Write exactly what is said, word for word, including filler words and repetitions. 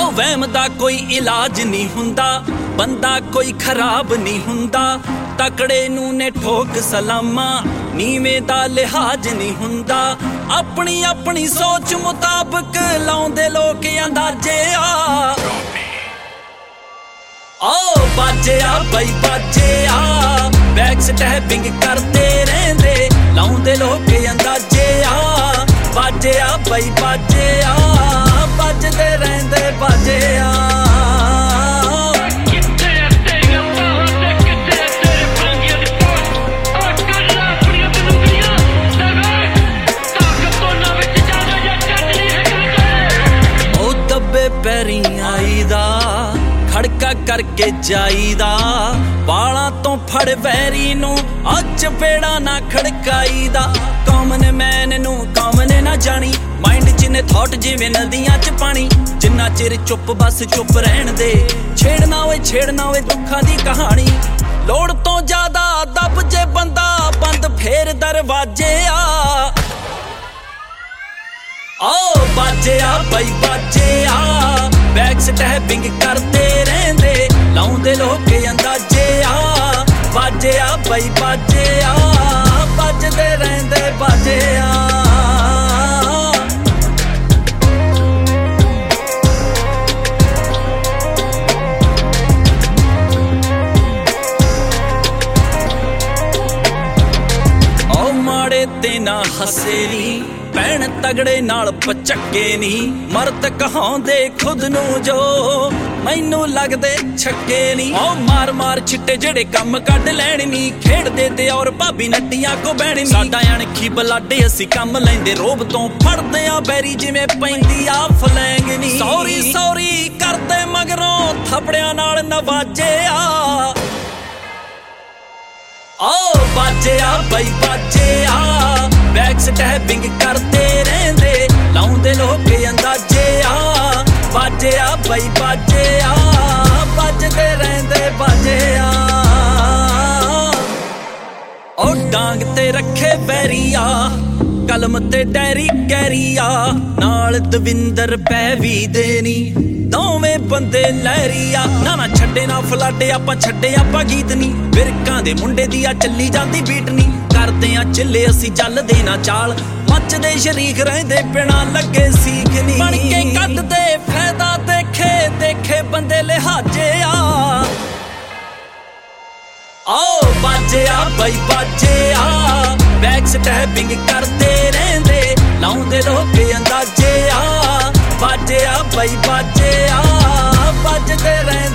ओ वहम दा कोई इलाज नहीं हुंदा, बंदा कोई खराब नहीं हुंदा, तकड़े नूं ने ठोक सलामा, नीवें दा लिहाज नहीं हुंदा। अपनी अपनी सोच मुताबिक लाउंदे लोक अंदाजे आ। ओ बाजे आ बई बाजे आ, बैक स्टैपिंग करते रहंदे, लाउंदे लोक अंदाजे आ। बाजे आ बई बाजे आ, बजदे रहंदे बाजे आ। पैरी आईदा खड़का करके जाईदा, बालां तो फड़ वैरी नू अच पेड़ा ना खड़काईदा। कॉमन मैन नू कॉमन ना जानी, माइंड च ने थॉट जिवें नदियां च पानी। जिन्ना चिर चुप बस चुप रहन दे, छेड़ना होए छेड़ना होए दुखां दी कहानी। लोड़ तो ज्यादा दब जे बंदा, बंद फेर दरवाजे आ। ओ बाजे आ बई बाजे आ, बैक स्टैपिंग करते रहंदे, लाउंदे लोक अंदाजे आ। बाजे आ बई बाजे आ, बजदे रहंदे बाजे आ। ओ माड़े ते ना हसे नी, भैन तगड़े नाल पचक्के नी, मरद कहाउंदे खुद नू जो मैनू लगदे छक्के नी। ओ मार मार छिट्टे जेड़े कम कढ लैण नी, खेड़दे ते और भाभी नट्टियां को बैण नी। साडा अणखी बलाडे असी कम लैंदे, रोब तो फड़दे आ बैरी जिवें पैंदी आ फलैंग नी। सौरी सौरी करदे मगरों थपड़ियां नाल नवाजे आ। ओ बाजे आ बई बाजे आ, बैक स्टैपिंग करते रहंदे, लाउंदे लोक अंदाजे आ। बाजे आ बई बाजे आ, बजदे रहंदे बाजे आ। ओ डांग ते रखे बैरिया, कलम ते डैरी कैरिया, नाल दविंदर पैवी देनी, दोवें बंदे लहरिया। ना ना छड्डे ना फलाडे आपां छड्डे आपां गीत नी, बिरकां दे मुंडे दी आ चली जांदी बीट नी। करदे आ चिल्ले असी चलदे ना चाल, मचदे शरीक रहंदे बिना लगे सीख नी। बन के कड्डदे फायदा देखे देखे बंदे लिहाजे आ। ओ बाजे आ बई बाजे आ, बैक स्टैपिंग करते रहंदे, लाउंदे लोक अंदाजे आ। बाजे आ बई बाजे आ, बजदे रहंदे।